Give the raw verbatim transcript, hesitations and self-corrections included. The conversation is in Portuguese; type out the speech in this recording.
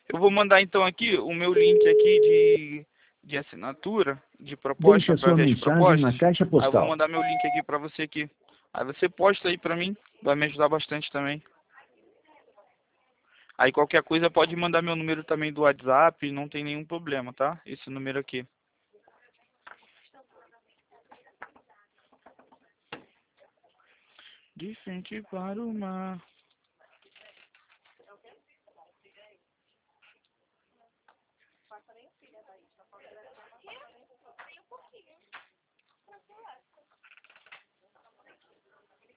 Eu vou mandar então aqui o meu link aqui de, de assinatura, de Deixe proposta, a para sua ver as mensagem na propostas. caixa Aí eu vou postal. mandar meu link aqui para você aqui. Aí você posta aí para mim, vai me ajudar bastante também. Aí qualquer coisa pode mandar meu número também do WhatsApp, não tem nenhum problema, tá? Esse número aqui. De frente para o mar.